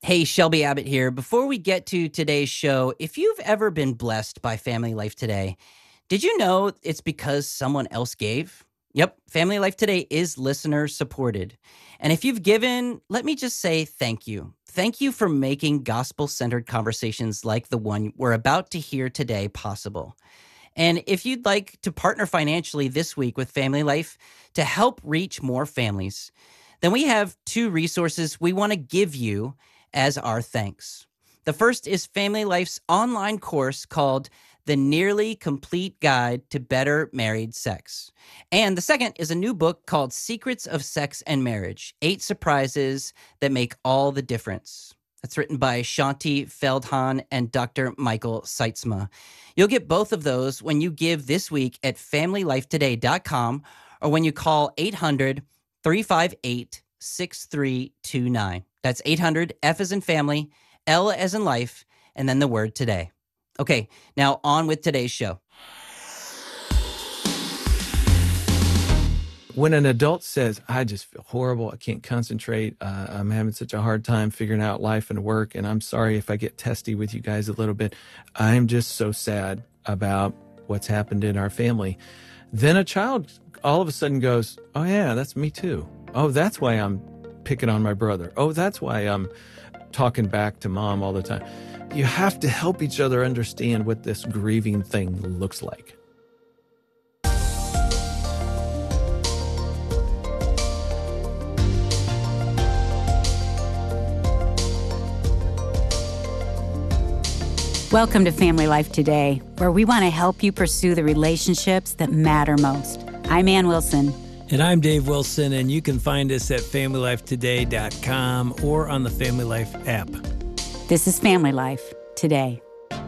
Hey, Shelby Abbott here. Before we get to today's show, if you've ever been blessed by Family Life Today, did you know it's because someone else gave? Yep, Family Life Today is listener supported. And if you've given, let me just say thank you. Thank you for making gospel-centered conversations like the one we're about to hear today possible. And if you'd like to partner financially this week with Family Life to help reach more families, then we have two resources we want to give you as our thanks. The first is Family Life's online course called The Nearly Complete Guide to Better Married Sex. And the second is a new book called Secrets of Sex and Marriage, 8 Surprises That Make All the Difference. That's written by Shanti Feldhahn and Dr. Michael Seitzma. You'll get both of those when you give this week at FamilyLifeToday.com or when you call 800-358-6329. That's 800, F as in family, L as in life, and then the word today. Okay, now on with today's show. When an adult says, I just feel horrible, I can't concentrate, I'm having such a hard time figuring out life and work, and I'm sorry if I get testy with you guys a little bit, I'm just so sad about what's happened in our family. Then a child all of a sudden goes, oh yeah, that's me too. Oh, that's why I'm picking on my brother. Oh, that's why I'm talking back to mom all the time. You have to help each other understand what this grieving thing looks like. Welcome to Family Life Today, where we want to help you pursue the relationships that matter most. I'm Ann Wilson. And I'm Dave Wilson, and you can find us at FamilyLifeToday.com or on the Family Life app. This is Family Life Today.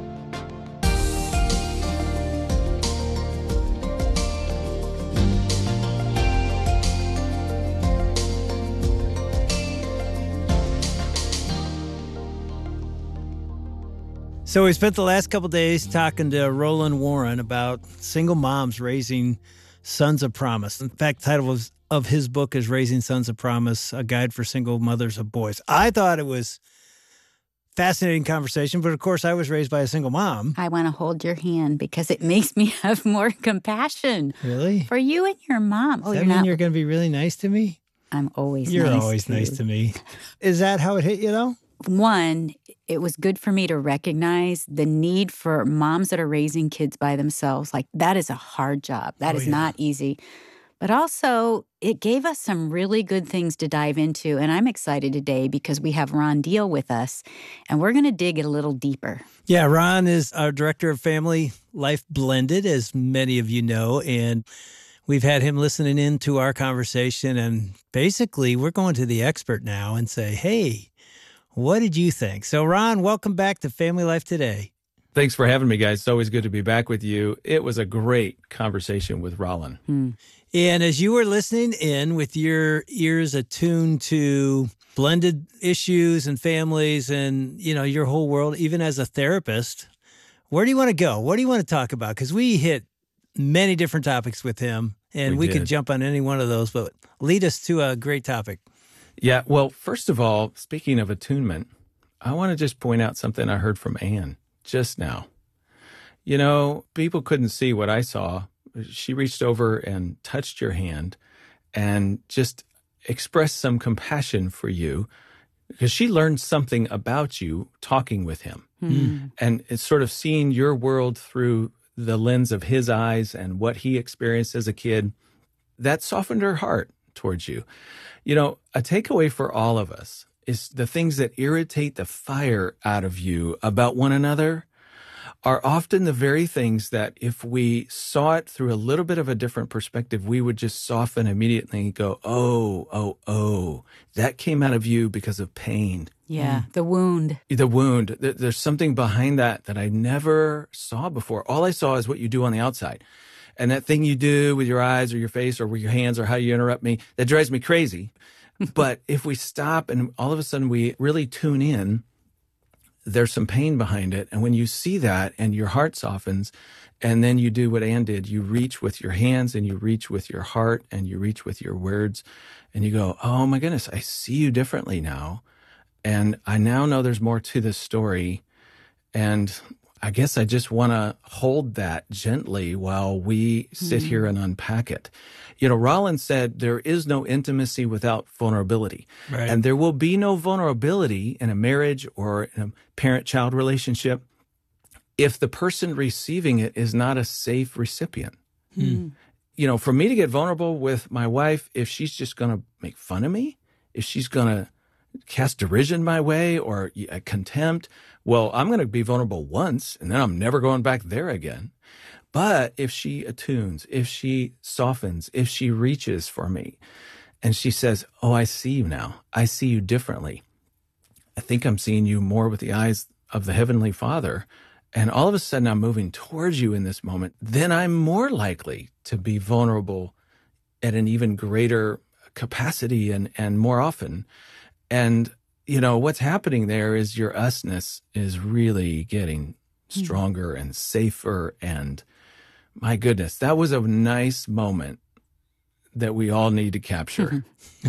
So we spent the last couple days talking to Roland Warren about single moms raising sons of promise. In fact, the title of his book is Raising Sons of Promise, A Guide for Single Mothers of Boys. I thought it was fascinating conversation, but of course I was raised by a single mom. I want to hold your hand because it makes me have more compassion. Really? For you and your mom. Does that mean you're going to be really nice to me? I'm always You're nice always to nice you. to me. Is that how it hit you, though? One, it was good for me to recognize the need for moms that are raising kids by themselves. Like, that is a hard job. That is not easy. But also, it gave us some really good things to dive into. And I'm excited today because we have Ron Deal with us, and we're going to dig it a little deeper. Yeah, Ron is our director of Family Life Blended, as many of you know, and we've had him listening in to our conversation. And basically, we're going to the expert now and say, hey, what did you think? So, Ron, welcome back to Family Life Today. Thanks for having me, guys. It's always good to be back with you. It was a great conversation with Roland. And as you were listening in with your ears attuned to blended issues and families and, you know, your whole world, even as a therapist, where do you want to go? What do you want to talk about? Because we hit many different topics with him, and we could jump on any one of those, but lead us to a great topic. Yeah, well, first of all, speaking of attunement, I want to just point out something I heard from Ann just now. You know, people couldn't see what I saw. She reached over and touched your hand and just expressed some compassion for you because she learned something about you talking with him. And it's sort of seeing your world through the lens of his eyes and what he experienced as a kid. That softened her heart towards you. You know, a takeaway for all of us is the things that irritate the fire out of you about one another are often the very things that if we saw it through a little bit of a different perspective, we would just soften immediately and go, oh, that came out of you because of pain. Yeah, the wound. The wound. There's something behind that I never saw before. All I saw is what you do on the outside. And that thing you do with your eyes or your face or with your hands or how you interrupt me, that drives me crazy. But if we stop and all of a sudden we really tune in, there's some pain behind it. And when you see that and your heart softens, and then you do what Ann did, you reach with your hands and you reach with your heart and you reach with your words and you go, oh my goodness, I see you differently now. And I now know there's more to this story. And I guess I just want to hold that gently while we sit here and unpack it. You know, Rollins said there is no intimacy without vulnerability. Right. And there will be no vulnerability in a marriage or in a parent-child relationship if the person receiving it is not a safe recipient. You know, for me to get vulnerable with my wife, if she's just going to make fun of me, if she's going to cast derision my way or contempt, well, I'm going to be vulnerable once and then I'm never going back there again. But if she attunes, if she softens, if she reaches for me and she says, oh, I see you now. I see you differently. I think I'm seeing you more with the eyes of the Heavenly Father. And all of a sudden I'm moving towards you in this moment. Then I'm more likely to be vulnerable at an even greater capacity and more often. And, you know, what's happening there is your usness is really getting stronger and safer. And my goodness, that was a nice moment that we all need to capture.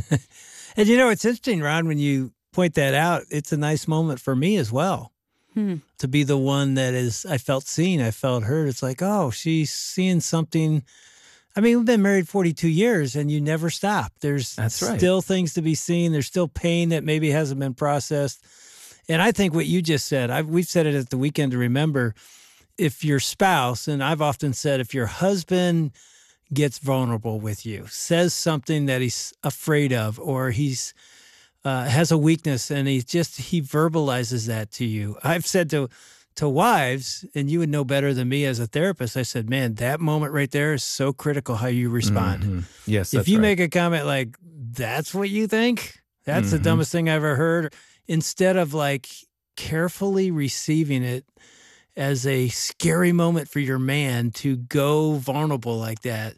And, you know, it's interesting, Ron, when you point that out, it's a nice moment for me as well. To be the one that is, I felt seen, I felt heard. It's like, oh, she's seeing something. I mean, we've been married 42 years and you never stop. There's still things to be seen. There's still pain that maybe hasn't been processed. And I think what you just said, we've said it at the Weekend to Remember, if your spouse, and I've often said, if your husband gets vulnerable with you, says something that he's afraid of, or he's has a weakness and he verbalizes that to you. I've said to wives, and you would know better than me as a therapist, I said, man, that moment right there is so critical how you respond. Yes, if you make a comment like, that's what you think? That's the dumbest thing I've ever heard. Instead of like carefully receiving it as a scary moment for your man to go vulnerable like that,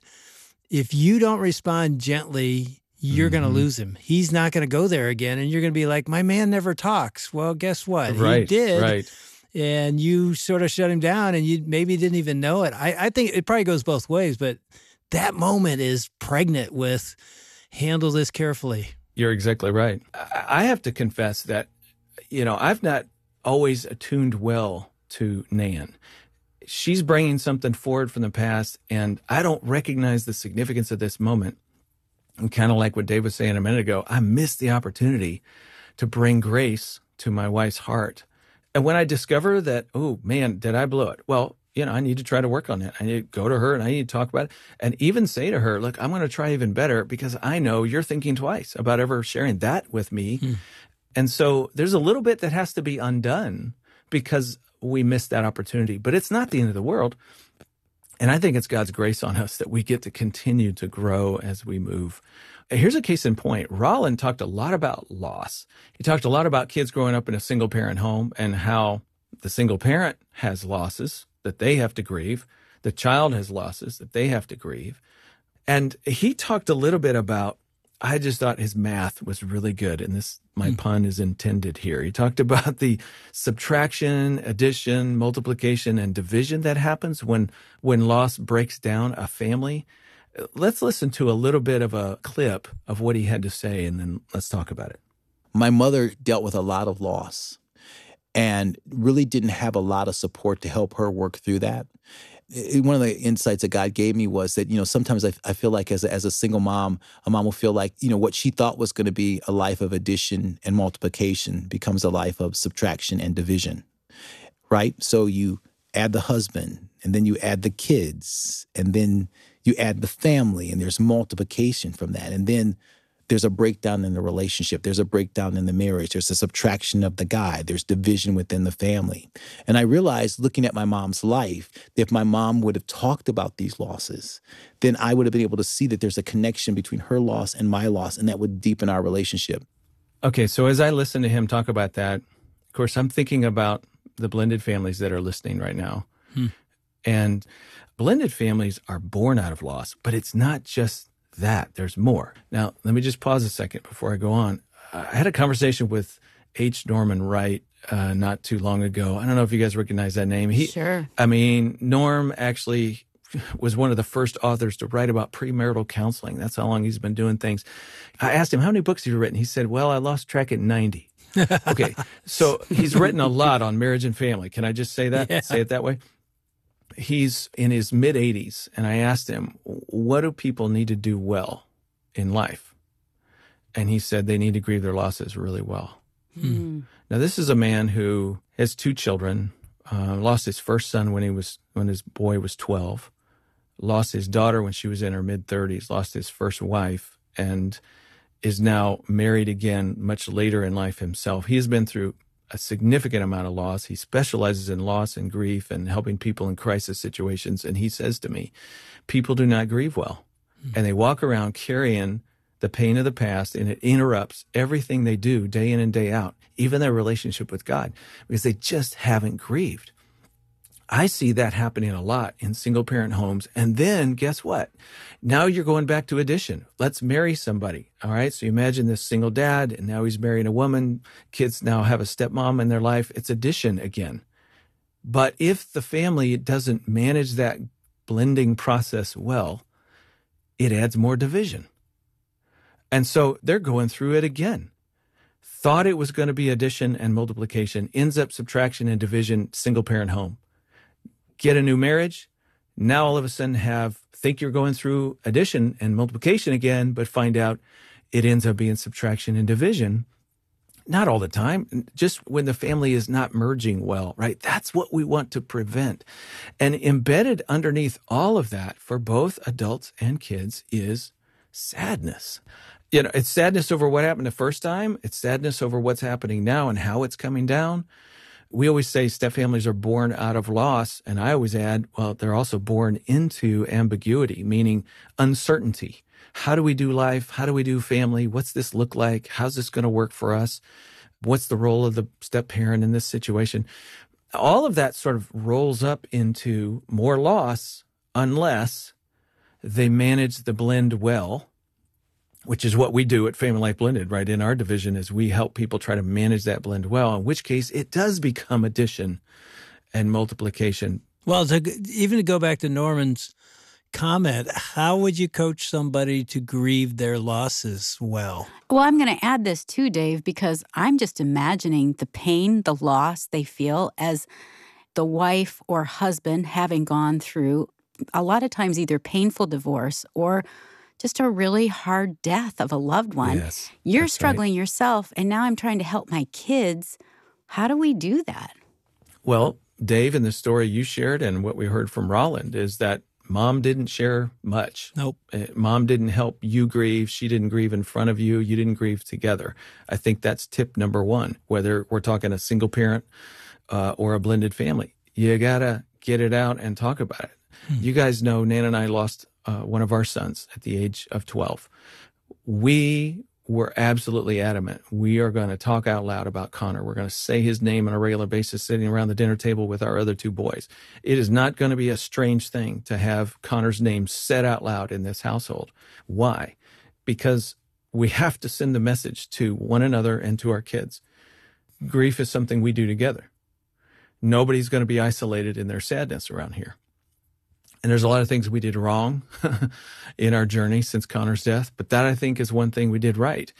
if you don't respond gently, you're going to lose him. He's not going to go there again. And you're going to be like, my man never talks. Well, guess what? He did. Right. And you sort of shut him down and you maybe didn't even know it. I think it probably goes both ways, but that moment is pregnant with handle this carefully. You're exactly right. I have to confess that, you know, I've not always attuned well to Nan. She's bringing something forward from the past, and I don't recognize the significance of this moment. And kind of like what Dave was saying a minute ago, I missed the opportunity to bring grace to my wife's heart. And when I discover that, oh, man, did I blow it? Well, you know, I need to try to work on that. I need to go to her and I need to talk about it and even say to her, look, I'm going to try even better because I know you're thinking twice about ever sharing that with me. And so there's a little bit that has to be undone because we missed that opportunity. But it's not the end of the world. And I think it's God's grace on us that we get to continue to grow as we move. Here's a case in point. Rollin talked a lot about loss. He talked a lot about kids growing up in a single-parent home and how the single parent has losses that they have to grieve. The child has losses that they have to grieve. And he talked a little bit about, I just thought his math was really good. And this, my pun is intended here. He talked about the subtraction, addition, multiplication, and division that happens when loss breaks down a family. Let's listen to a little bit of a clip of what he had to say, and then let's talk about it. My mother dealt with a lot of loss and really didn't have a lot of support to help her work through that. One of the insights that God gave me was that, you know, sometimes I feel like as a single mom, a mom will feel like, you know, what she thought was going to be a life of addition and multiplication becomes a life of subtraction and division, right? So you add the husband, and then you add the kids, and then you add the family, and there's multiplication from that. And then there's a breakdown in the relationship. There's a breakdown in the marriage. There's a subtraction of the guy. There's division within the family. And I realized, looking at my mom's life, that if my mom would have talked about these losses, then I would have been able to see that there's a connection between her loss and my loss, and that would deepen our relationship. Okay, so as I listen to him talk about that, of course, I'm thinking about the blended families that are listening right now. And blended families are born out of loss, but it's not just that. There's more. Now, let me just pause a second before I go on. I had a conversation with H. Norman Wright not too long ago. I don't know if you guys recognize that name. Sure. I mean, Norm actually was one of the first authors to write about premarital counseling. That's how long he's been doing things. I asked him, how many books have you written? He said, well, I lost track at 90. Okay, so he's written a lot on marriage and family. Can I just say that? Yeah. Say it that way? He's in his mid-80s, and I asked him, what do people need to do well in life? And he said they need to grieve their losses really well. Now, this is a man who has 2 children, lost his first son when his boy was 12, lost his daughter when she was in her mid-30s, lost his first wife, and is now married again much later in life himself. He has been through a significant amount of loss. He specializes in loss and grief and helping people in crisis situations. And he says to me, people do not grieve well. And they walk around carrying the pain of the past, and it interrupts everything they do day in and day out, even their relationship with God, because they just haven't grieved. I see that happening a lot in single parent homes. And then guess what? Now you're going back to addition. Let's marry somebody. All right. So you imagine this single dad, and now he's marrying a woman. Kids now have a stepmom in their life. It's addition again. But if the family doesn't manage that blending process well, it adds more division. And so they're going through it again. Thought it was going to be addition and multiplication, ends up subtraction and division, single parent home. Get a new marriage. Now all of a sudden think you're going through addition and multiplication again, but find out it ends up being subtraction and division. Not all the time, just when the family is not merging well, right? That's what we want to prevent. And embedded underneath all of that for both adults and kids is sadness. You know, it's sadness over what happened the first time. It's sadness over what's happening now and how it's coming down. We always say step families are born out of loss. And I always add, well, they're also born into ambiguity, meaning uncertainty. How do we do life? How do we do family? What's this look like? How's this going to work for us? What's the role of the step parent in this situation? All of that sort of rolls up into more loss unless they manage the blend well, which is what we do at Family Life Blended, right? In our division is we help people try to manage that blend well, in which case it does become addition and multiplication. Well, even to go back to Norman's comment, how would you coach somebody to grieve their losses well? Well, I'm going to add this too, Dave, because I'm just imagining the pain, the loss they feel as the wife or husband having gone through a lot of times either painful divorce or just a really hard death of a loved one. Yes, You're that's struggling yourself, and now I'm trying to help my kids. How do we do that? Well, Dave, in the story you shared and what we heard from Roland is that mom didn't share much. Nope. Mom didn't help you grieve. She didn't grieve in front of you. You didn't grieve together. I think that's tip number one, whether we're talking a single parent or a blended family. You got to get it out and talk about it. You guys know Nan and I lost one of our sons at the age of 12. We were absolutely adamant. We are going to talk out loud about Connor. We're going to say his name on a regular basis, sitting around the dinner table with our other 2 boys. It is not going to be a strange thing to have Connor's name said out loud in this household. Why? Because we have to send the message to one another and to our kids. Grief is something we do together. Nobody's going to be isolated in their sadness around here. And there's a lot of things we did wrong in our journey since Connor's death, but that I think is one thing we did right.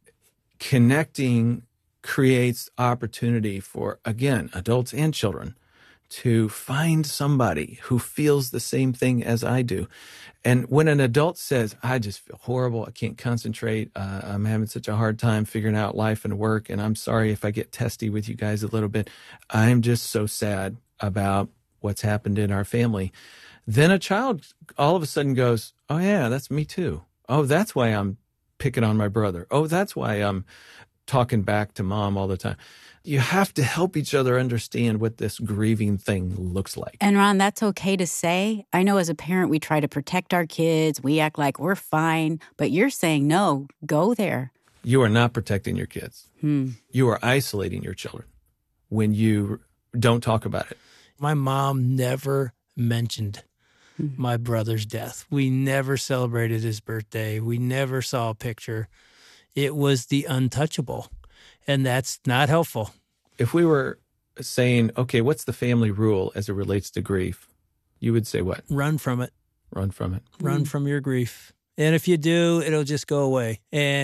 Connecting creates opportunity for, again, adults and children to find somebody who feels the same thing as I do. And when an adult says, I just feel horrible, I can't concentrate, I'm having such a hard time figuring out life and work, and I'm sorry if I get testy with you guys a little bit, I'm just so sad about what's happened in our family. Then a child all of a sudden goes, oh yeah, that's me too. Oh, that's why I'm picking on my brother. Oh, that's why I'm talking back to mom all the time. You have to help each other understand what this grieving thing looks like. And Ron, that's okay to say. I know as a parent, we try to protect our kids. We act like we're fine, but you're saying, no, go there. You are not protecting your kids. You are isolating your children when you don't talk about it. My mom never mentioned my brother's death. We never celebrated his birthday. We never saw a picture. It was the untouchable, and that's not helpful. If we were saying, okay, what's the family rule as it relates to grief? You would say what? Run from it. Run from it. Run from your grief. And if you do, it'll just go away. And it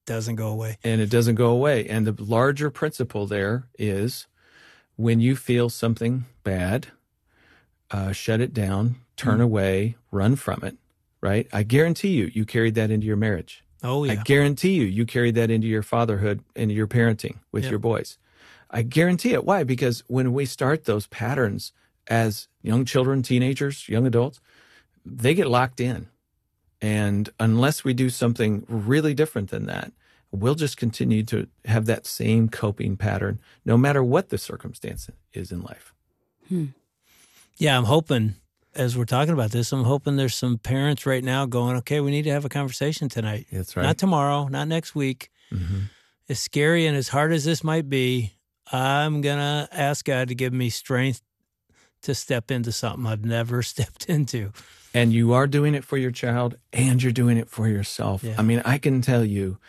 doesn't go away. And it doesn't go away. And the larger principle there is when you feel something bad, shut it down, turn away, run from it, right? I guarantee you carried that into your marriage. Oh, yeah. I guarantee you carried that into your fatherhood, into your parenting with your boys. I guarantee it. Why? Because when we start those patterns as young children, teenagers, young adults, they get locked in. And unless we do something really different than that, we'll just continue to have that same coping pattern, no matter what the circumstance is in life. Yeah, I'm hoping, as we're talking about this, I'm hoping there's some parents right now going, okay, we need to have a conversation tonight. That's right. Not tomorrow, not next week. Mm-hmm. As scary and as hard as this might be, I'm going to ask God to give me strength to step into something I've never stepped into. And you are doing it for your child, and you're doing it for yourself. Yeah. I mean, I can tell you,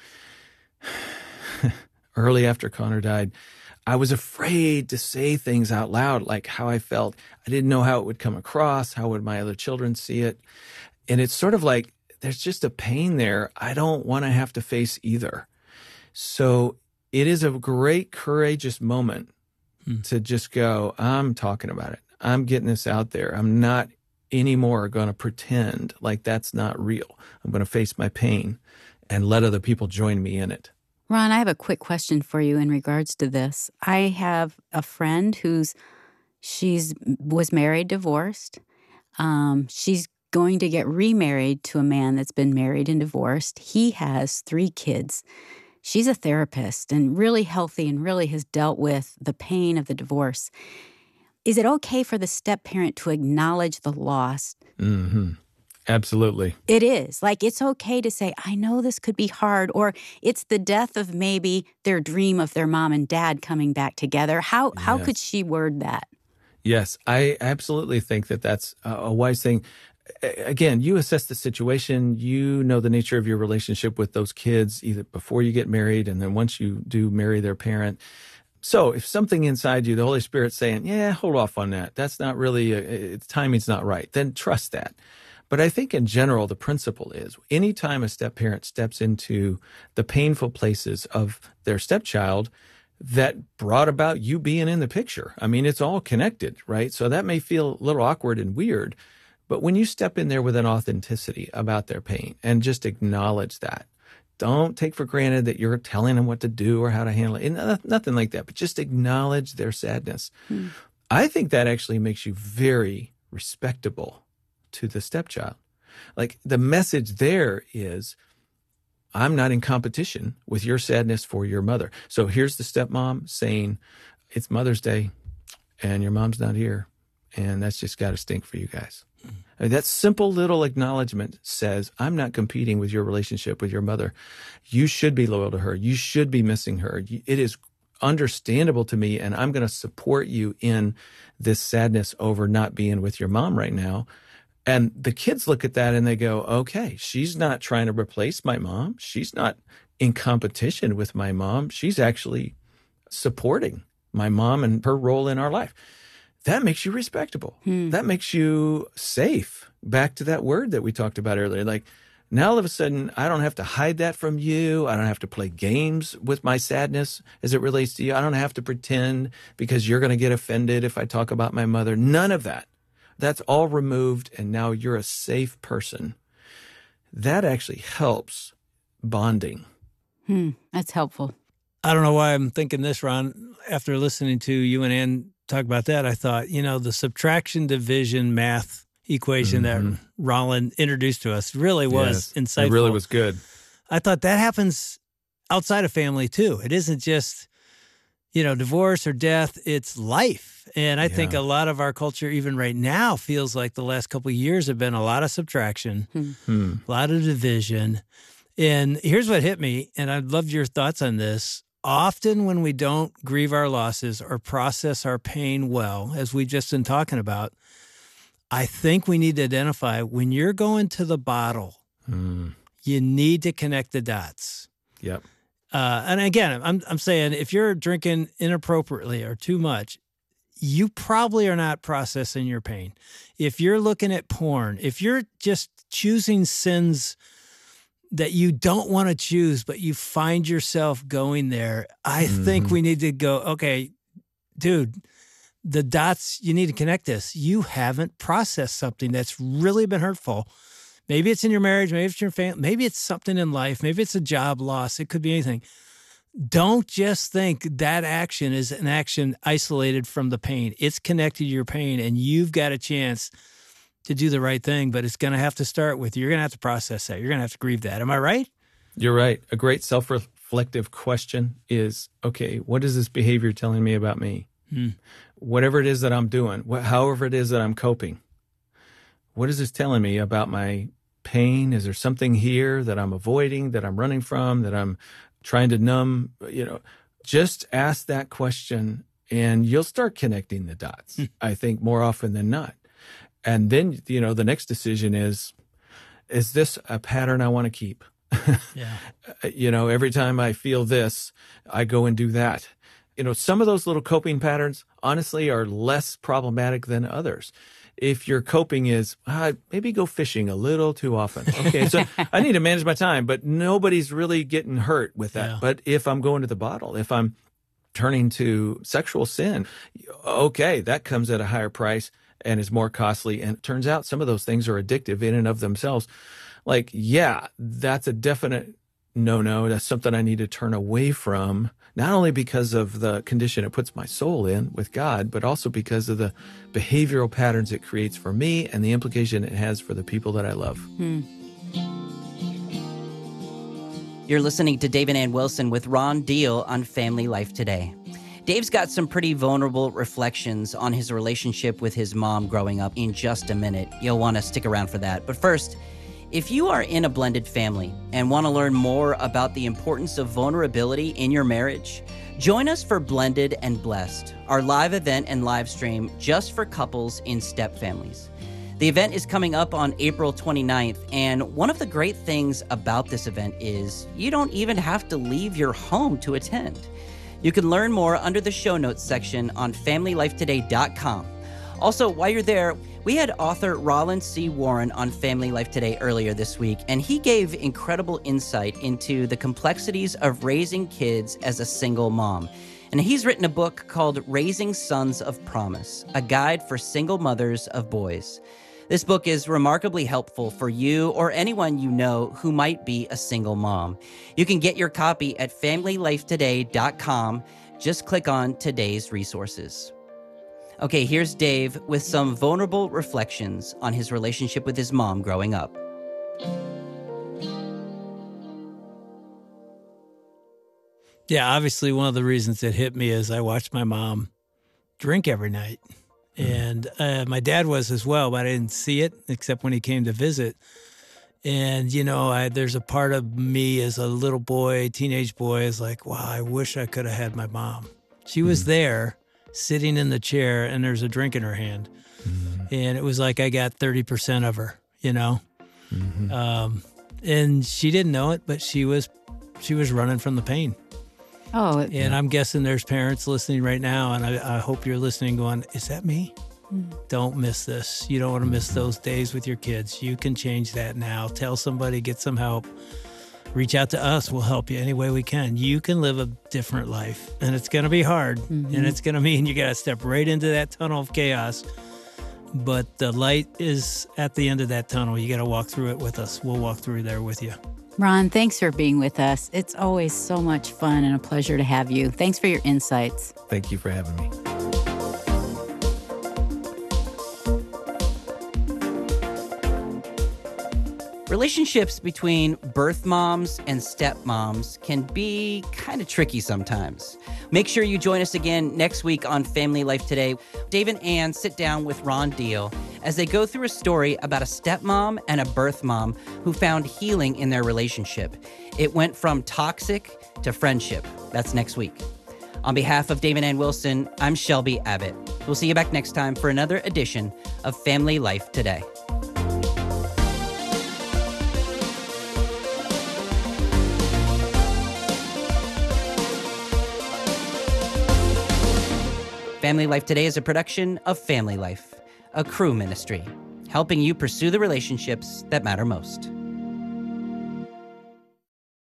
early after Connor died, I was afraid to say things out loud, like how I felt. I didn't know how it would come across. How would my other children see it? And it's sort of like, there's just a pain there I don't want to have to face either. So it is a great, courageous moment to just go, I'm talking about it. I'm getting this out there. I'm not anymore going to pretend like that's not real. I'm going to face my pain and let other people join me in it. Ron, I have a quick question for you in regards to this. I have a friend was married, divorced. She's going to get remarried to a man that's been married and divorced. He has 3 kids. She's a therapist and really healthy and really has dealt with the pain of the divorce. Is it okay for the step-parent to acknowledge the loss? Mm-hmm. Absolutely. It is. Like, it's okay to say, I know this could be hard, or it's the death of maybe their dream of their mom and dad coming back together. How could she word that? Yes, I absolutely think that that's a wise thing. Again, you assess the situation. You know the nature of your relationship with those kids, either before you get married and then once you do marry their parent. So if something inside you, the Holy Spirit's saying, yeah, hold off on that. That's not really, timing's not right. Then trust that. But I think in general, the principle is anytime a step-parent steps into the painful places of their stepchild that brought about you being in the picture, I mean, it's all connected, right? So that may feel a little awkward and weird, but when you step in there with an authenticity about their pain and just acknowledge that, don't take for granted that you're telling them what to do or how to handle it. Nothing like that, but just acknowledge their sadness. I think that actually makes you very respectable to the stepchild. Like, the message there is, I'm not in competition with your sadness for your mother. So here's the stepmom saying, it's Mother's Day and your mom's not here. And that's just got to stink for you guys. I mean, that simple little acknowledgement says, I'm not competing with your relationship with your mother. You should be loyal to her. You should be missing her. It is understandable to me, and I'm going to support you in this sadness over not being with your mom right now. And the kids look at that and they go, okay, she's not trying to replace my mom. She's not in competition with my mom. She's actually supporting my mom and her role in our life. That makes you respectable. That makes you safe. Back to that word that we talked about earlier. Like, now all of a sudden, I don't have to hide that from you. I don't have to play games with my sadness as it relates to you. I don't have to pretend because you're going to get offended if I talk about my mother. None of that. That's all removed, and now you're a safe person. That actually helps bonding. That's helpful. I don't know why I'm thinking this, Ron. After listening to you and Ann talk about that, I thought, the subtraction, division, math equation that Roland introduced to us really was insightful. It really was good. I thought that happens outside of family too. It isn't just, divorce or death, it's life. And I think a lot of our culture, even right now, feels like the last couple of years have been a lot of subtraction, a lot of division. And here's what hit me, and I'd love your thoughts on this. Often when we don't grieve our losses or process our pain well, as we've just been talking about, I think we need to identify when you're going to the bottle, you need to connect the dots. Yep. And again, I'm saying if you're drinking inappropriately or too much, you probably are not processing your pain. If you're looking at porn, if you're just choosing sins that you don't want to choose, but you find yourself going there, I think we need to go, okay, dude, the dots, you need to connect this. You haven't processed something that's really been hurtful. Maybe it's in your marriage, maybe it's your family, maybe it's something in life, maybe it's a job loss, it could be anything. Don't just think that action is an action isolated from the pain. It's connected to your pain, and you've got a chance to do the right thing, but it's going to have to start with, you're going to have to process that. You're going to have to grieve that. Am I right? You're right. A great self-reflective question is, okay, what is this behavior telling me about me? Whatever it is that I'm doing, however it is that I'm coping, what is this telling me about my pain? Is there something here that I'm avoiding, that I'm running from, that I'm trying to numb? Just ask that question and you'll start connecting the dots, I think, more often than not. And then, the next decision is this a pattern I want to keep? Yeah. Every time I feel this, I go and do that. Some of those little coping patterns, honestly, are less problematic than others. If your coping is, maybe go fishing a little too often. Okay, so I need to manage my time, but nobody's really getting hurt with that. Yeah. But if I'm going to the bottle, if I'm turning to sexual sin, okay, that comes at a higher price and is more costly. And it turns out some of those things are addictive in and of themselves. Like, yeah, that's a definite no. That's something I need to turn away from, not only because of the condition it puts my soul in with God, but also because of the behavioral patterns it creates for me and the implication it has for the people that I love. You're listening to Dave and Ann Wilson with Ron Deal on Family Life Today. Dave's got some pretty vulnerable reflections on his relationship with his mom growing up in just a minute. You'll want to stick around for that. But first, if you are in a blended family and want to learn more about the importance of vulnerability in your marriage, join us for Blended and Blessed, our live event and live stream just for couples in step families. The event is coming up on April 29th, and one of the great things about this event is you don't even have to leave your home to attend. You can learn more under the show notes section on FamilyLifeToday.com. Also, while you're there, we had author Rollin C. Warren on Family Life Today earlier this week, and he gave incredible insight into the complexities of raising kids as a single mom. And he's written a book called Raising Sons of Promise, a guide for single mothers of boys. This book is remarkably helpful for you or anyone you know who might be a single mom. You can get your copy at FamilyLifeToday.com. Just click on today's resources. Okay, here's Dave with some vulnerable reflections on his relationship with his mom growing up. Yeah, obviously one of the reasons it hit me is I watched my mom drink every night. And my dad was as well, but I didn't see it except when he came to visit. And, there's a part of me as a little boy, teenage boy, is like, wow, I wish I could have had my mom. She was there sitting in the chair and there's a drink in her hand. And it was like I got 30% of her, and she didn't know it, but she was running from the pain. Oh, And I'm guessing there's parents listening right now, and I hope you're listening going, is that me? Don't miss this. You don't want to miss those days with your kids. You can change that now. Tell somebody, get some help. Reach out to us. We'll help you any way we can. You can live a different life, and it's going to be hard, and it's going to mean you got to step right into that tunnel of chaos. But the light is at the end of that tunnel. You got to walk through it with us. We'll walk through there with you. Ron, thanks for being with us. It's always so much fun and a pleasure to have you. Thanks for your insights. Thank you for having me. Relationships between birth moms and stepmoms can be kind of tricky sometimes. Make sure you join us again next week on Family Life Today. Dave and Ann sit down with Ron Deal as they go through a story about a stepmom and a birth mom who found healing in their relationship. It went from toxic to friendship. That's next week. On behalf of Dave and Ann Wilson, I'm Shelby Abbott. We'll see you back next time for another edition of Family Life Today. Family Life Today is a production of Family Life, a Cru ministry, helping you pursue the relationships that matter most.